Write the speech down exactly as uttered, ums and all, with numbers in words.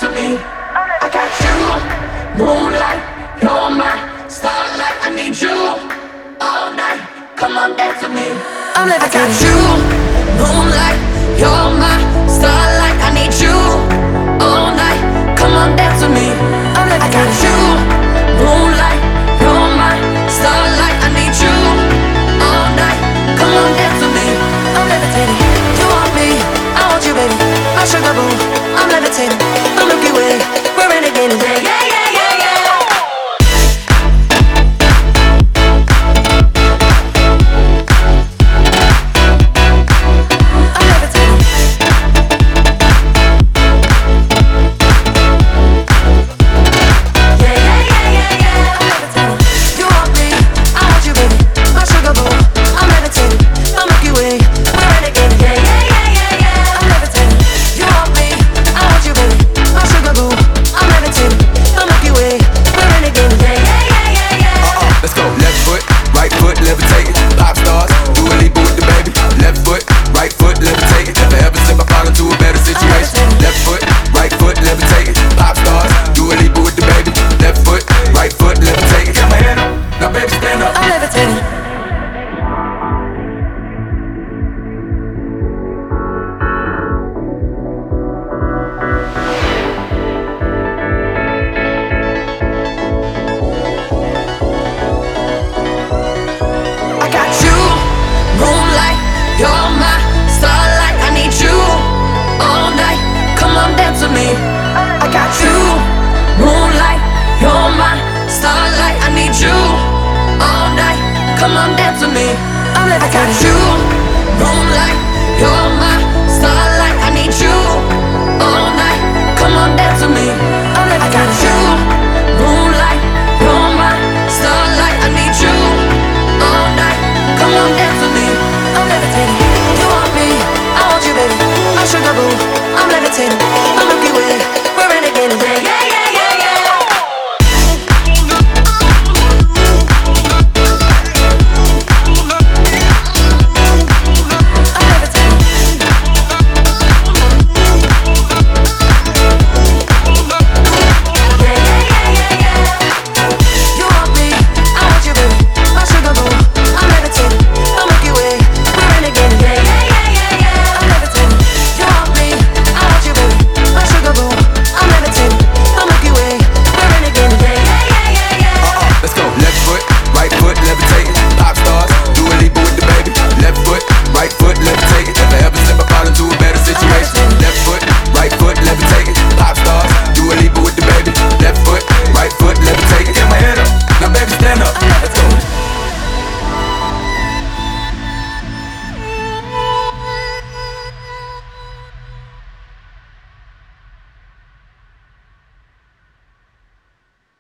to me. I got you, moonlight, you're my starlight. I need you all night. Come on, dance with me. I'm levitating. I got you, moonlight, you're my starlight. I need you all night. Come on, dance with me. I'm I got levitating. you, moonlight, you're my starlight. I need you all night. Come on, dance with me. I'm levitating. You want me, I want you, baby. My sugar boo, I'm levitating. The Milky Way, we're renegading. Yeah, yeah, yeah, yeah, yeah. I'm levitating. Yeah, yeah, yeah, yeah, yeah. I'm levitating. You want me, I want you, baby. My sugar boo, I'm levitating. The Milky Way, we're renegading. Yeah, yeah, yeah, yeah, yeah. I'm levitating. You want me, I want you, baby. My sugar boo, I'm levitating. The Milky Way, we're renegading. Yeah, yeah, yeah, yeah, yeah. Uh-uh, let's go. Left foot, right foot, levitating. Pop stars, do a leap with the baby. Left foot, right foot, levitating. Never ever slip, I fall into a better situation. Left foot, right foot, levitating. Pop stars, do a leap with the baby. Left foot, right foot, levitating. Got my hand up, now baby stand up. I'm levitating. I got you, moonlight, you're my starlight. I need you all night. Come on, dance with me. I got you, moonlight, you're my starlight. I need you all night. Come on, dance with me. I'm I got levitating. you,